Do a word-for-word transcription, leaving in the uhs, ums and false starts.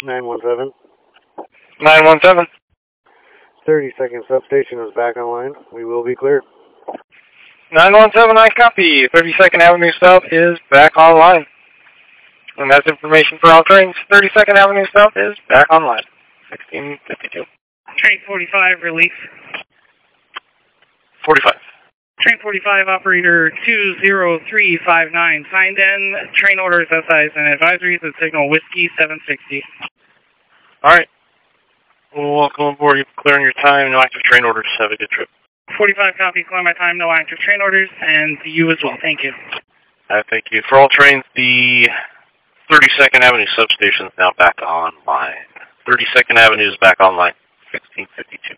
nine one seven. nine one seven. thirty-second substation is back online. We will be cleared. nine one seven, I copy. thirty-second Avenue South is back online. And that's information for all trains. thirty-second Avenue South is back online. sixteen fifty-two. Train forty-five, release. forty-five. Train forty-five, operator two zero three five nine. Signed in, train orders, S Is, and advisories at signal Whiskey seven sixty. All right. Well, welcome aboard. You're clearing your time. No active train orders. Have a good trip. forty-five copies, clear my time, no active train orders, and you as well. Thank you. Uh, thank you. For all trains, the thirty-second Avenue substation is now back online. thirty-second Avenue is back online. sixteen fifty-two.